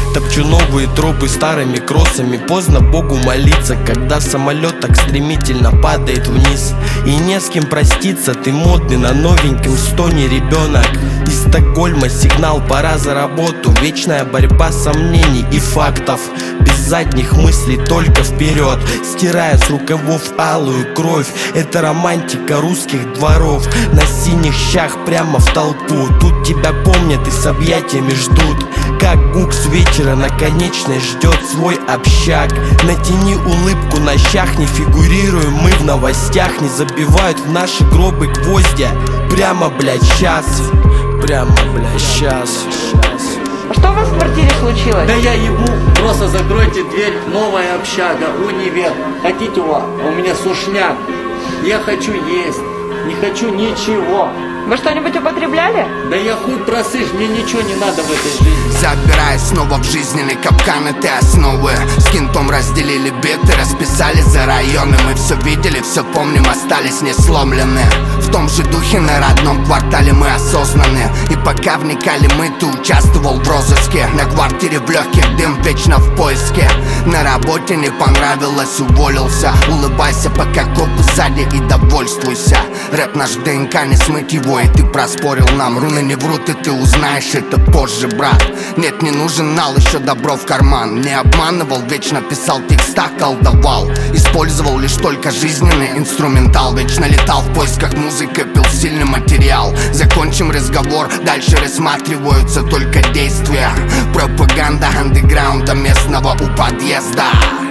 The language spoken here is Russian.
Топчу новые тропы старыми кроссами. Поздно Богу молиться, когда самолет так стремительно падает вниз. И не с кем проститься, ты модный на новеньком стоне ребенок. Из Стокгольма сигнал, пора за работу. Вечная борьба сомнений и фактов. Без задних мыслей, только вперед. Стирая с рукавов алую кровь. Это романтика русских дворов. На синих щах прямо в толпу. Тут тебя помнят и с объятиями ждут. Как гук с вечера на конечной ждет свой общак. Натяни улыбку на щах, не фигурируем мы в новостях. Не забивают в наши гробы гвоздя. Прямо, блядь, сейчас. Прямо, блядь, сейчас. Что у вас в квартире случилось? Да я ебу, просто закройте дверь. Новая общага, универ. Хотите его? У меня сушняк. Я хочу есть, не хочу ничего. Вы что-нибудь употребляли? Да я хуй просышь, мне ничего не надо в этой жизни. Забираясь снова в жизненный капкан этой основы. С кентом разделили биты, расписали за районы. Мы все видели, все помним, остались не сломлены. В том же духе на родном квартале мы осознаны. И пока вникали мы, ты участвовал в розыске. На квартире в легких дым, вечно в поиске. На работе не понравилось, уволился. Улыбайся, пока копы сзади, и довольствуйся. Рэп наш ДНК, не смыть его. И ты проспорил нам, руны не врут, и ты узнаешь это позже, брат. Нет, не нужен нал, еще добро в карман. Не обманывал, вечно писал текста, колдовал. Использовал лишь только жизненный инструментал. Вечно летал в поисках музыки, пил сильный материал. Закончим разговор, дальше рассматриваются только действия. Пропаганда андеграунда местного у подъезда.